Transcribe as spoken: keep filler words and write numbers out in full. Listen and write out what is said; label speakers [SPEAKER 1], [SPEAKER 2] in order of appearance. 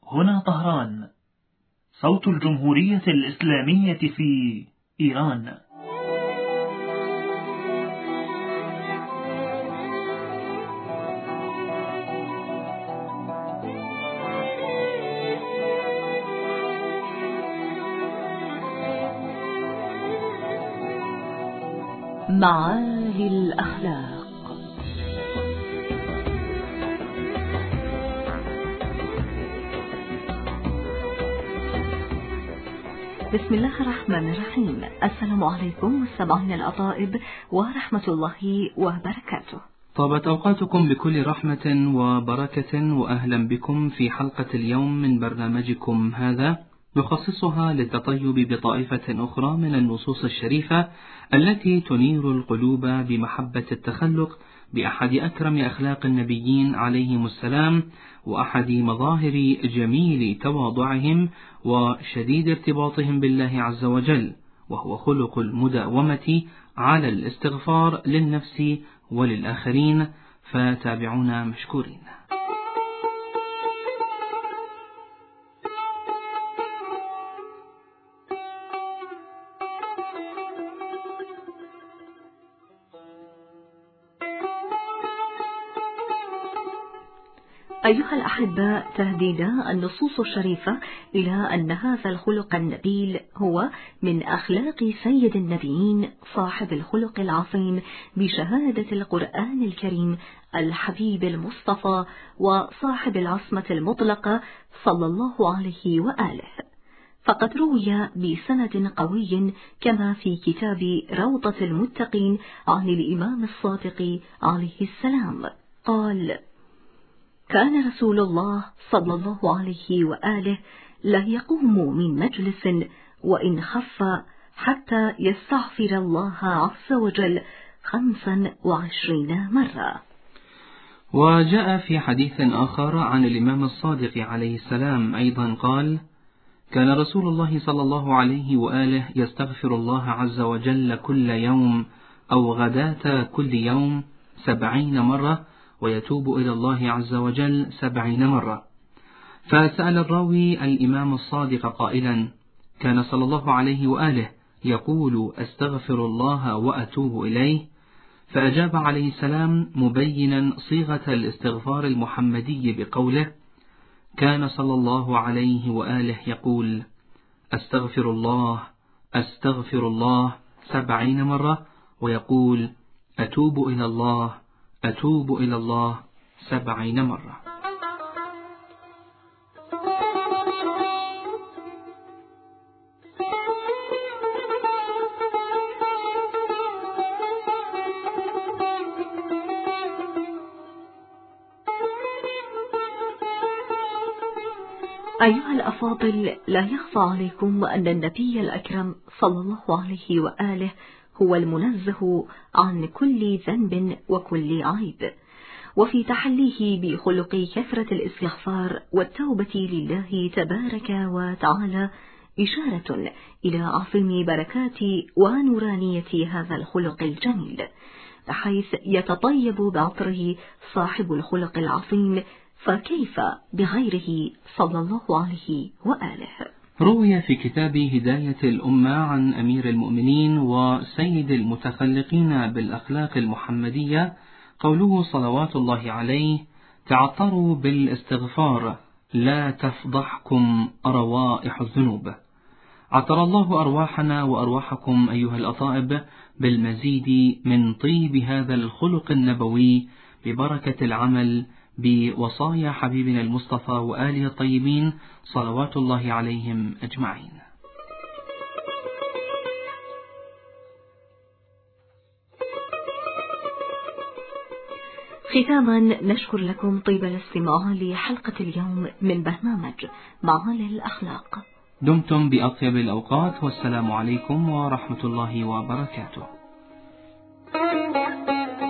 [SPEAKER 1] هنا طهران، صوت الجمهورية الإسلامية في إيران.
[SPEAKER 2] معالي الأخلاق. بسم الله الرحمن الرحيم. السلام عليكم مستمعين الأطائب ورحمة الله وبركاته.
[SPEAKER 3] طابت أوقاتكم بكل رحمة وبركة، وأهلا بكم في حلقة اليوم من برنامجكم هذا، نخصصها للتطيب بطائفة أخرى من النصوص الشريفة التي تنير القلوب بمحبة التخلق بأحد أكرم أخلاق النبيين عليهم السلام، وأحد مظاهر جميل تواضعهم وشديد ارتباطهم بالله عز وجل، وهو خلق المداومة على الاستغفار للنفس وللآخرين. فتابعونا مشكورين.
[SPEAKER 2] أيها الأحباء، تهدينا النصوص الشريفة إلى أن هذا الخلق النبيل هو من أخلاق سيد النبيين صاحب الخلق العظيم بشهادة القرآن الكريم الحبيب المصطفى وصاحب العصمة المطلقة صلى الله عليه وآله. فقد روي بسند قوي كما في كتاب روضة المتقين عن الإمام الصادق عليه السلام قال: كان رسول الله صلى الله عليه وآله لا يقوم من مجلس وإن خف حتى يستغفر الله عز وجل خمسا وعشرين مرة.
[SPEAKER 3] وجاء في حديث آخر عن الإمام الصادق عليه السلام أيضا قال: كان رسول الله صلى الله عليه وآله يستغفر الله عز وجل كل يوم أو غداة كل يوم سبعين مرة، ويتوب إلى الله عز وجل سبعين مرة. فسأل الراوي الإمام الصادق قائلا: كان صلى الله عليه وآله يقول أستغفر الله وأتوب إليه؟ فأجاب عليه السلام مبينا صيغة الاستغفار المحمدي بقوله: كان صلى الله عليه وآله يقول أستغفر الله أستغفر الله سبعين مرة، ويقول أتوب إلى الله أتوب إلى الله سبعين مرة.
[SPEAKER 2] أيها الأفاضل، لا يخفى عليكم أن النبي الأكرم صلى الله عليه وآله هو المنزه عن كل ذنب وكل عيب، وفي تحليه بخلق كثرة الاستغفار والتوبة لله تبارك وتعالى إشارة إلى عظيم بركات ونورانية هذا الخلق الجميل، بحيث يتطيب بعطره صاحب الخلق العظيم، فكيف بغيره صلى الله عليه وآله.
[SPEAKER 3] روي في كتاب هداية الأمة عن أمير المؤمنين وسيد المتخلقين بالأخلاق المحمدية قوله صلوات الله عليه: تعطروا بالاستغفار لا تفضحكم روائح الذنوب. عطر الله أرواحنا وأرواحكم أيها الأطائب بالمزيد من طيب هذا الخلق النبوي ببركة العمل بوصايا حبيبنا المصطفى وآله الطيبين صلوات الله عليهم أجمعين.
[SPEAKER 2] ختاما نشكر لكم طيب الاستماع لحلقة اليوم من برنامج معالي الأخلاق.
[SPEAKER 3] دمتم بأطيب الأوقات، والسلام عليكم ورحمة الله وبركاته.